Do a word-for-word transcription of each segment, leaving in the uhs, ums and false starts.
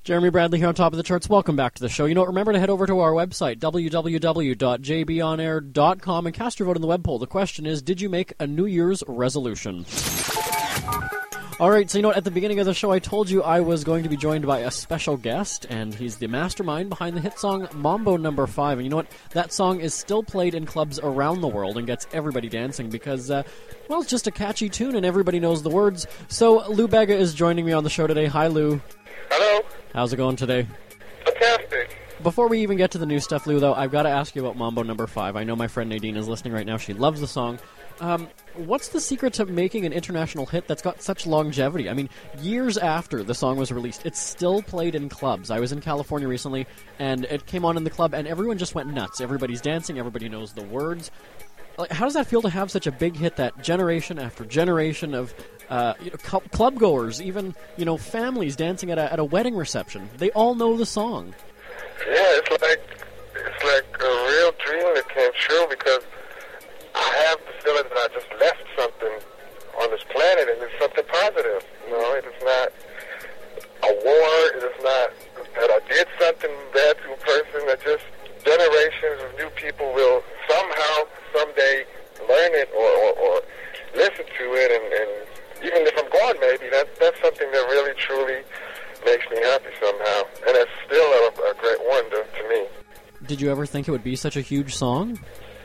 Jeremy Bradley here on Top of the Charts. Welcome back to the show. You know, remember to head over to our website, w w w dot j b on air dot com, and cast your vote in the web poll. The question is, did you make a New Year's resolution? All right, so you know what? At the beginning of the show, I told you I was going to be joined by a special guest, and he's the mastermind behind the hit song Mambo Number Five. And you know what? That song is still played in clubs around the world and gets everybody dancing because, uh, well, it's just a catchy tune and everybody knows the words. So Lou Bega is joining me on the show today. Hi, Lou. Hello. How's it going today? Fantastic. Before we even get to the new stuff, Lou, though, I've got to ask you about Mambo Number Five. I know my friend Nadine is listening right now. She loves the song. Um, what's the secret to making an international hit that's got such longevity? I mean, years after the song was released, it's still played in clubs. I was in California recently, and it came on in the club, and everyone just went nuts. Everybody's dancing. Everybody knows the words. Like, how does that feel to have such a big hit that generation after generation of uh, you know, cl- club goers, even you know families dancing at a, at a wedding reception? They all know the song. Yeah, it's like it's like a real dream that came true because I have the feeling that I just left something on this planet, and it's something positive. You know, it is not a war. It is not that I did something bad to a person. That just generations of new people will somehow, someday, learn it or, or, or listen to it, and, and even if I'm gone, maybe that that's something that really, truly makes me happy somehow, and it's still a, a great wonder to me. Did you ever think it would be such a huge song?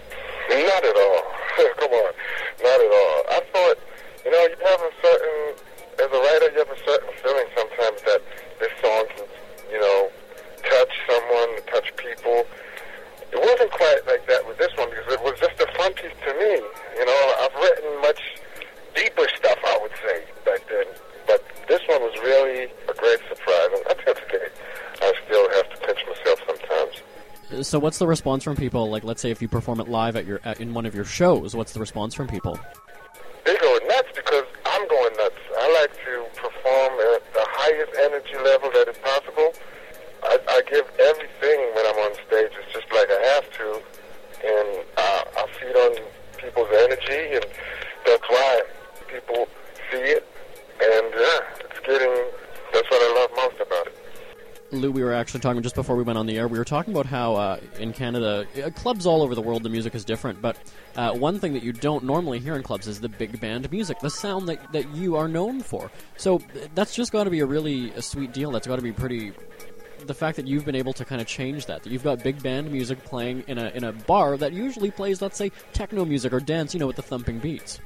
Not at all. Come on, not at all. I thought, you know, you have a certain, as a writer, you have a certain feeling sometimes that this song can, you know, touch someone, touch people. It wasn't quite like that with this one because it was just a fun piece to me. You know, I've written much deeper stuff, I would say, back then. But this one was really a great surprise. And I have to I still have to pinch myself sometimes. So what's the response from people? Like, let's say if you perform it live at your at, in one of your shows, what's the response from people? They go nuts because I'm going nuts. I like to perform at the highest energy level that is possible. I, I give everything when I'm on stage. It's just like I have to, and uh, I feed on people's energy, and that's why people see it. And yeah, it's getting. That's what I love most about it. Lou, we were actually talking just before we went on the air. We were talking about how uh, in Canada, uh, clubs all over the world, the music is different. But uh, one thing that you don't normally hear in clubs is the big band music, the sound that, that you are known for. So that's just got to be a really a sweet deal. That's got to be pretty. The fact that you've been able to kind of change that, that you've got big band music playing in a in a bar that usually plays, let's say, techno music or dance, you know, with the thumping beats.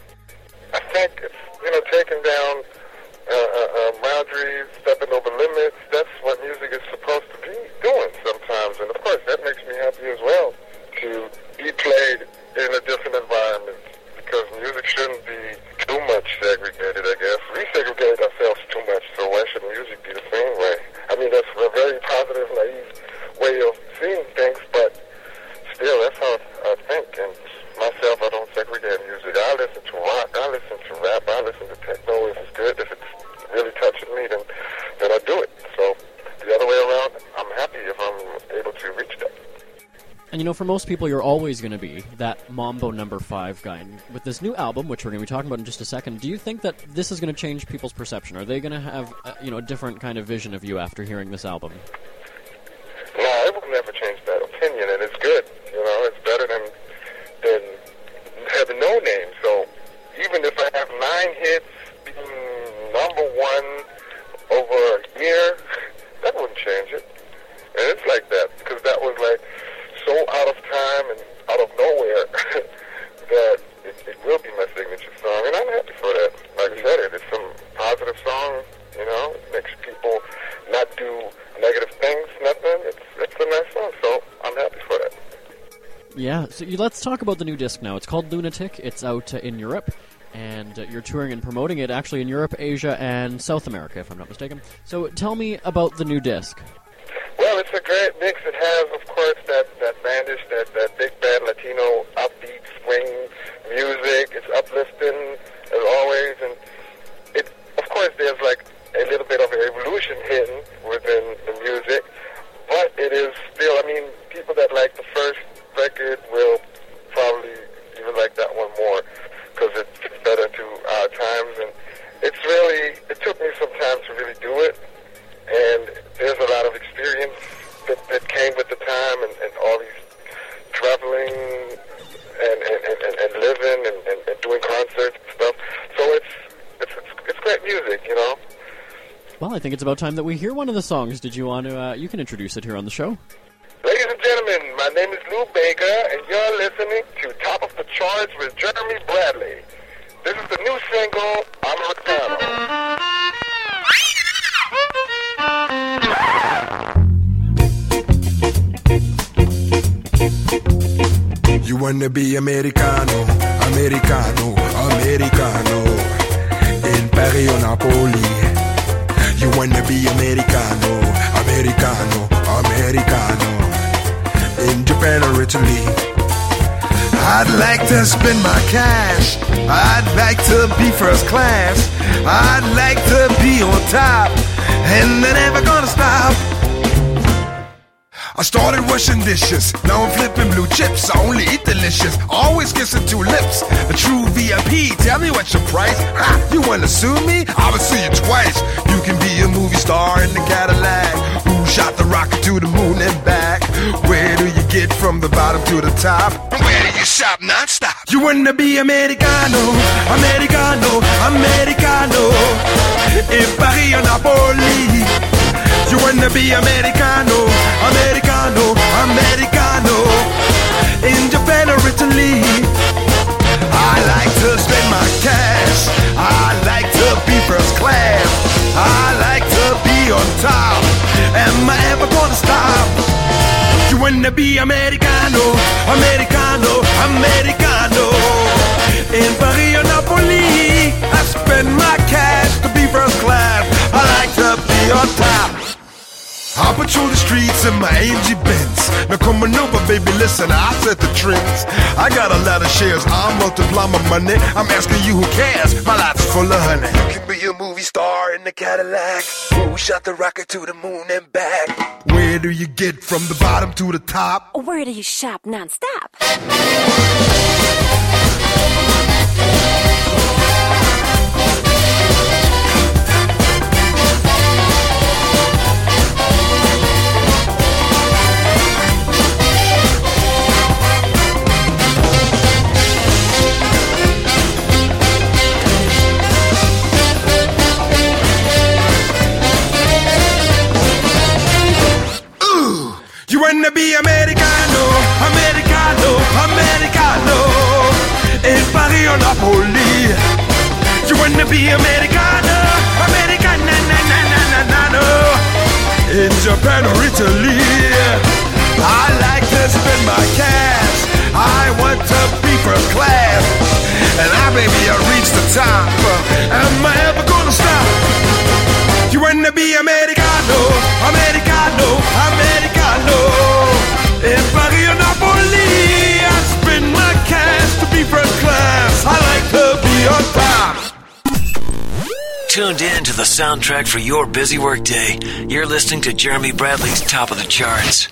I think it's, you know, taking down uh, uh, uh, boundaries, stepping over limits. That's what music is supposed to be doing sometimes. And, of course, that makes me happy as well to be played in a different environment because music shouldn't be too much segregated, I guess. We segregate ourselves too much, so why should music be the same way? I mean, that's a very positive, naive way of seeing things, but still, that's how I think. And myself, I don't segregate music. I listen to rock, I listen to rap, I listen to techno. If it's good, if it's really touching me, then, then I do it. So the other way around, I'm happy if I'm able to reach that. And you know, for most people, you're always going to be that Mambo Number Five guy. And with this new album, which we're going to be talking about in just a second, do you think that this is going to change people's perception? Are they going to have, uh, you know, a different kind of vision of you after hearing this album? No, it will never change that opinion, and it's good. You know, it's better than than having no name. So even if I have nine hits, being number one over a year, that wouldn't change it. And it's like that because that was like so out of time and out of nowhere that it, it will be my signature song, and I'm happy for that. Like I said, it, it's some positive song, you know, it makes people not do negative things, nothing. It's it's a nice song, so I'm happy for that. Yeah, so you, let's talk about the new disc now. It's called Lunatic. It's out uh, in Europe, and uh, you're touring and promoting it actually in Europe, Asia, and South America, if I'm not mistaken. So tell me about the new disc. Well, it's a great mix. It has, of course, that, that bandish, that, that big band Latino upbeat swing music. It's uplifting, as always. And it, of course, there's like a little bit of an evolution hidden within the music. But it is still, I mean, people that like the first record will probably even like that one more because it fits better into our times. And it's really, it took me some time to really do it. And think it's about time that we hear one of the songs. Did you want to, uh, you can introduce it here on the show. Ladies and gentlemen, my name is Lou Bega, and you're listening to Top of the Charts with Jeremy Bradley. This is the new single, Americano. You wanna be Americano, Americano, Americano. In Paris or Napoli. You wanna be Americano, Americano, Americano. In Japan or Italy. I'd like to spend my cash. I'd like to be first class. I'd like to be on top. And they're never gonna stop. I started washing dishes, now I'm flipping blue chips. I only eat delicious, always kissing two lips. A true V I P, tell me what's your price. Ah, you wanna sue me? I will sue you twice. You can be a movie star in the Cadillac. Who shot the rocket to the moon and back? Where do you get from the bottom to the top? And where do you shop non-stop? You wanna be Americano, Americano, Americano. In Paris or Napoli. You wanna be Americano, Americano, Americano. In Japan or Italy. I like to spend my cash. I like to be first class. I like to be on top. Am I ever gonna stop? You wanna be Americano, Americano, Americano. In Paris or Napoli. I spend my cash to be first class. I like to be on top. I patrol the streets in my A M G Benz. Now come on over, baby, listen, I set the trends. I got a lot of shares, I multiply my money. I'm asking you who cares, my life's full of honey. You can be a movie star in the Cadillac. Who shot the rocket to the moon and back? Where do you get from the bottom to the top? Where do you shop non-stop? You wanna be Americano, Americano, Americano. In Paris or Napoli. You wanna be Americano, Americano, na na na na na na. In Japan or Italy. I like to spend my cash. I want to be first class. And I, baby, I reach the top. Am I ever gonna stop? You wanna be Americano, Americano, Americano. In Paris or Napoli, I spend my cash to be first class. I like to be on top. Tuned in to the soundtrack for your busy workday. You're listening to Jeremy Bradley's Top of the Charts.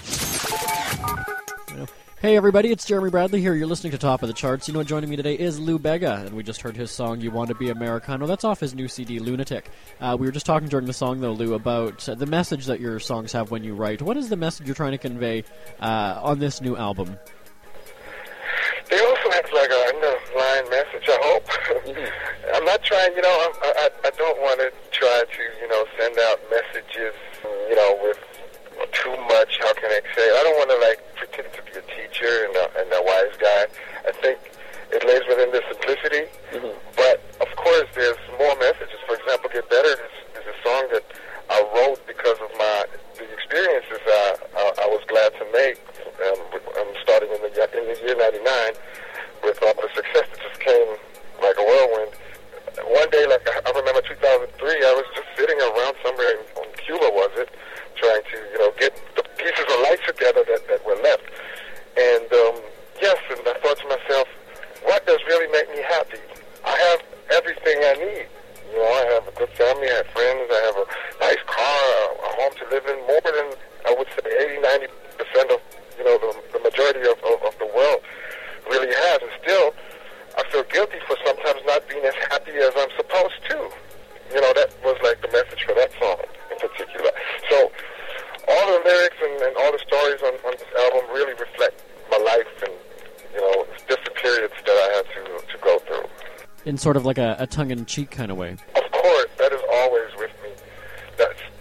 Hey everybody, it's Jeremy Bradley here. You're listening to Top of the Charts. You know, joining me today is Lou Bega, and we just heard his song, You Want to Be Americano. That's off his new C D, Lunatic. Uh, we were just talking during the song, though, Lou, about uh, the message that your songs have when you write. What is the message you're trying to convey uh, on this new album? They also have like an underlying message, I hope. I'm not trying, you know, I, I, I don't want to try to, you know, send out messages, you know, with too much, how can I say, I don't want to, like, pretend to be a teacher and a, and a wise guy. I think it lays within the simplicity, mm-hmm. but, of course, there's more messages. For example, Get Better is, is a song that I wrote because of my, the experiences I, I, I was glad to make, um, um, starting in the, in the year ninety-nine, with all the success that just came like a whirlwind. One day, like, I remember two thousand three, I was just sitting around somewhere in, in Cuba, was it, trying to, you know, get the pieces of life together that, that were left. And, um, yes, and I thought to myself, what does really make me happy? I have everything I need. You know, I have a good family, I have friends, I have a nice car, a, a home to live in, more than, I would say, eighty, ninety percent of, you know, the, the majority of, of, of the world really has. And still, I feel guilty for sometimes not being as happy as I'm supposed to. You know, that was like the message for that song in particular. So, all the lyrics and, and all the stories on, on this album really reflect my life and, you know, different periods that I had to, to go through. In sort of like a, a tongue-in-cheek kind of way. Of course, that is always with me. That's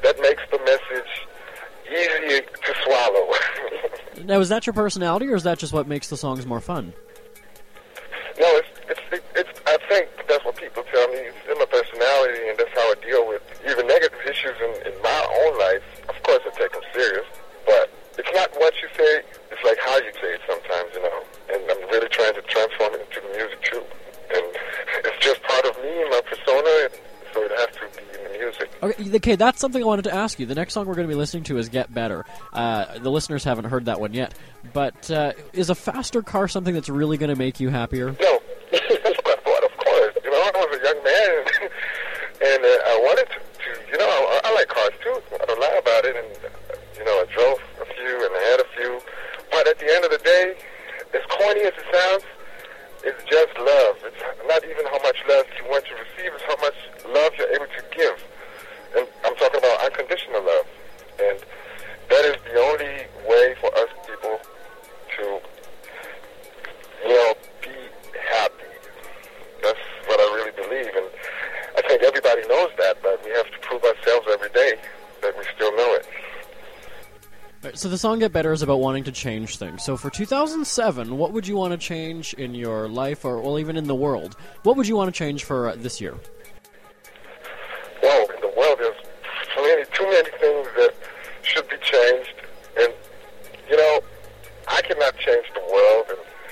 Now, is that your personality, or is that just what makes the songs more fun? No, it's, it's, it, it's, I think that's what people tell me. It's in my personality, and that's how I deal with even negative issues in, in my own life. Of course, I take them serious, but it's not what you say, it's like how you say it sometimes, you know. And I'm really trying to transform it into the music, too. And it's just part of me and my persona, so it has to be in the music. Okay, okay, that's something I wanted to ask you. The next song we're going to be listening to is Get Better. Uh, the listeners haven't heard that one yet. But uh, is a faster car something that's really going to make you happier? No. That's what I thought, of course. You know, I was a young man, and uh, I wanted to, to you know, I, I like cars, too. I don't lie about it. And, uh, you know, I drove a few, and I had a few. But at the end of the day, as corny as it sounds, it's just love. It's not even how much love you want to receive, it's how much love you're able to give. And I'm talking about unconditional love. And that is the only way for us people to, you know, be happy. That's what I really believe. And I think everybody knows that, but we have to prove ourselves every day that we still know it. So the song Get Better is about wanting to change things. So for two thousand seven, what would you want to change in your life, or well, even in the world? What would you want to change for uh, this year? Well, in the world, there's plenty, too many things that should be changed. And, you know, I cannot change the world,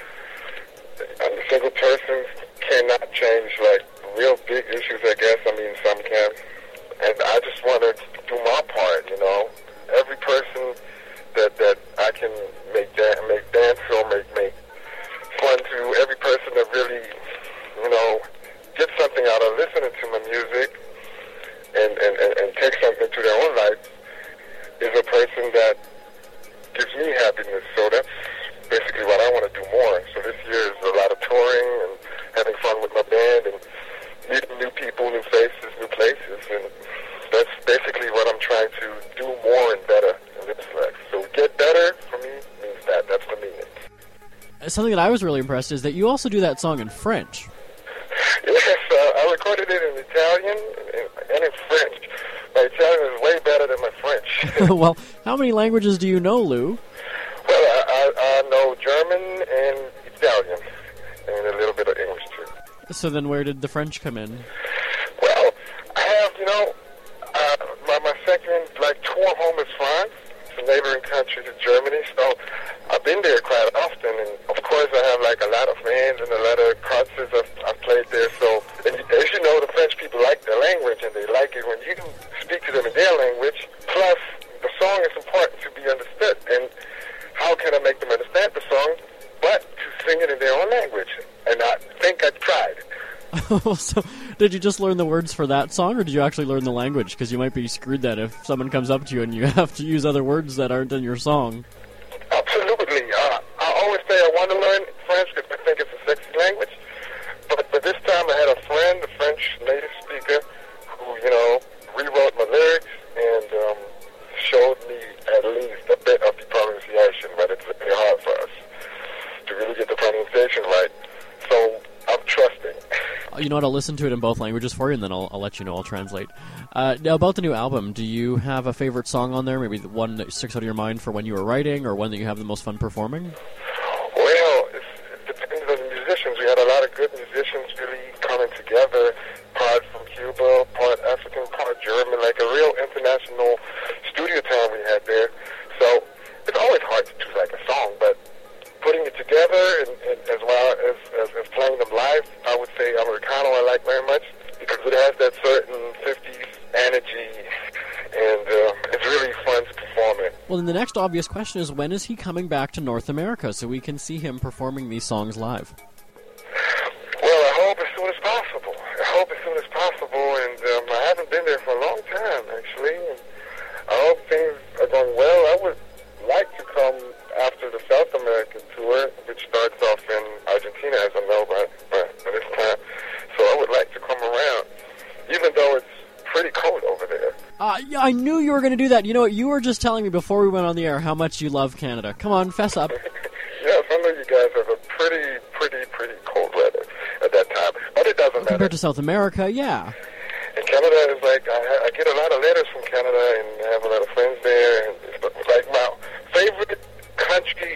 and, and a single person cannot change, like, real big issues, I guess. I mean, some can. And I just want to do my part, you know. Every person that that I can make dan- make dance or make make fun to, every person that really, you know, gets something out of listening to my music and, and, and, and take something to their own life is a person that gives me happiness. So that's basically what I want to do more. So this year is a lot of touring and having fun with my band and meeting new people, new faces, new places, and that's basically what I'm trying to do more and better in this life. So get better, for me, means that. That's the meaning. Something that I was really impressed is that you also do that song in French. Yes, uh, I recorded it in Italian and in French. My Italian is way better than my French. Well, how many languages do you know, Lou? Well, I, I, I know German and Italian, and a little bit of English, too. So then where did the French come in? Well, I have, you know, uh, my, my second, like, tour home is France. It's a neighboring country to Germany, so I've been there quite often, and of course I have, like, a lot of fans and a lot of concerts I've, I've played there, so, and as you know, the French people like their language, and they like it when you speak to them in their language, plus the song is important to be understood, and how can I make them understand the song, but to sing it in their own language, and I think I tried. So, did you just learn the words for that song, or did you actually learn the language? Because you might be screwed then if someone comes up to you and you have to use other words that aren't in your song. Absolutely. Uh, I always say I want to learn French because I think it's a sexy language. But, but this time I had a friend, a French native speaker, who, you know, rewrote my lyrics and um, showed me at least a bit of the pronunciation, but it's very hard for us to really get the pronunciation right. So I'm trusting. You know what, I'll listen to it in both languages for you, and then I'll, I'll let you know, I'll translate. Uh, now, about the new album, do you have a favorite song on there, maybe the one that sticks out of your mind for when you were writing, or one that you have the most fun performing? Well, it's, it depends on the musicians. We had a lot of good musicians really coming together, part from Cuba, part African, part German, like a real international studio time we had there. So it's always hard to choose like a song, but putting it together and, and as well as, as, as playing them live, I would say Americano I like very much because it has that certain fifties energy, and uh, it's really fun to perform it. Well, then the next obvious question is, when is he coming back to North America so we can see him performing these songs live? Well, I hope as soon as possible. I hope as soon as possible, and um, I haven't been there for a long time, actually. And I hope things are going well. I would like to come after the South American tour, which starts off in Argentina, as I know, by, by, by this time. So I would like to come around, even though it's pretty cold over there. Uh, yeah, I knew you were going to do that. You know what, you were just telling me before we went on the air how much you love Canada. Come on, fess up. Yes, I know you guys have a pretty, pretty, pretty cold weather at that time, but it doesn't Well, matter. compared to South America, yeah. And Canada is like, I, I get a lot of letters from Canada, and I have a lot of friends there, and it's like my favorite country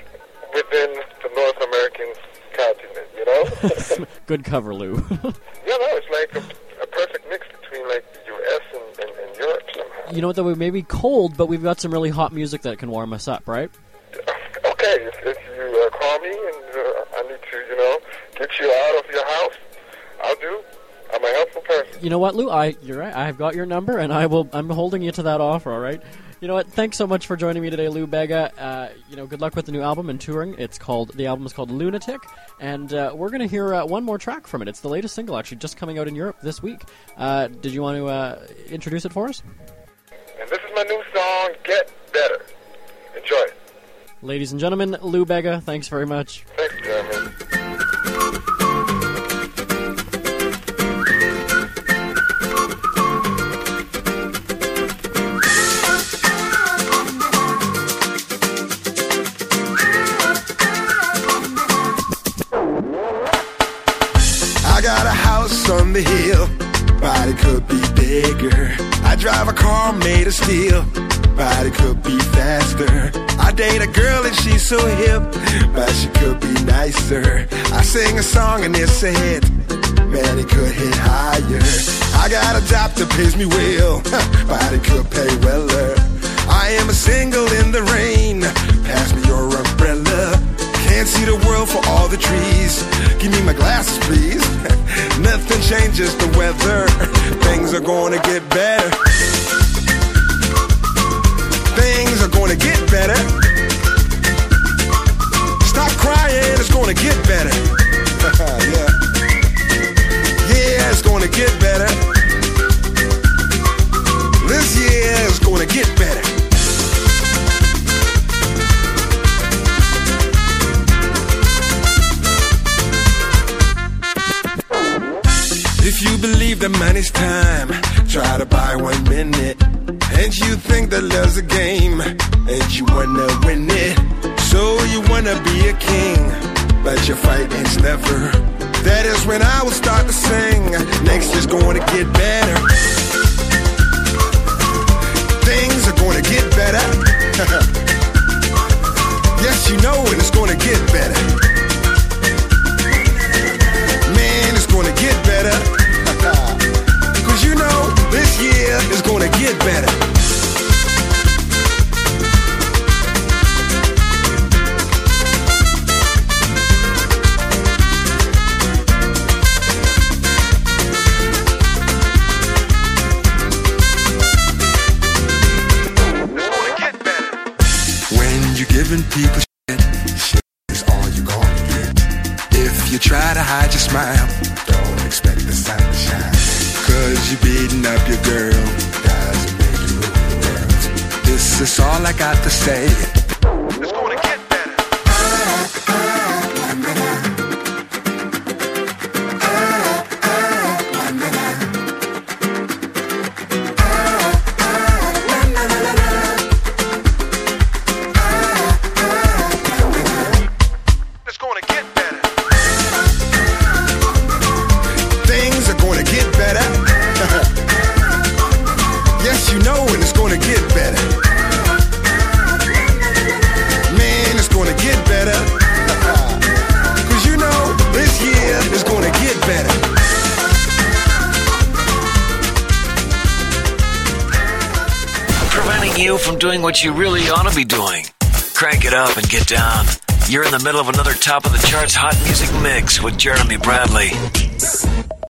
Good cover, Lou. Yeah, no, it's like a, a perfect mix between like the U S and, and, and Europe somehow. You know what, though? We may be cold, but we've got some really hot music that can warm us up, right? Okay, if, if you uh, call me and uh, I need to, you know, get you out of your house, I'll do. I'm a helpful person. You know what, Lou? I you're right. I've got your number, and I will. I'm holding you to that offer. All right. You know what? Thanks so much for joining me today, Lou Bega. Uh, you know, good luck with the new album and touring. It's called the album is called Lunatic, and uh, we're going to hear uh, one more track from it. It's the latest single, actually, just coming out in Europe this week. Uh, did you want to uh, introduce it for us? And this is my new song, Get Better. Enjoy it. Ladies and gentlemen, Lou Bega. Thanks very much. Thanks, Jeremy. I got a house on the hill, but it could be bigger. I drive a car made of steel, but it could be faster. I date a girl and she's so hip, but she could be nicer. I sing a song and it's a hit, man, it could hit higher. I got a job that pays me well, but it could pay weller. I am a single in the rain, pass me your umbrella. Can't see the world for all the trees, give me my glasses please. Nothing changes the weather, things are gonna get better. Things are gonna get better. Stop crying, it's gonna get better. Yeah. Yeah, it's gonna get better. This year is gonna get better. If you believe that money's time, try to buy one minute. And you think that love's a game, and you wanna win it. So you wanna be a king, but your fighting's never. That is when I will start to sing, next year's gonna get better. Things are gonna get better. Yes, you know it, it's gonna get better. Man, it's gonna get better. Cause you know this year is gonna get better. Giving people shit, shit is all you gonna get. If you try to hide your smile, don't expect the sun to shine. Cause you're beating up your girl, doesn't make you rule the world. This is all I got to say. It's gonna get better. From doing what you really ought to be doing. Crank it up and get down. You're in the middle of another top of the charts hot music mix with Jeremy Bradley.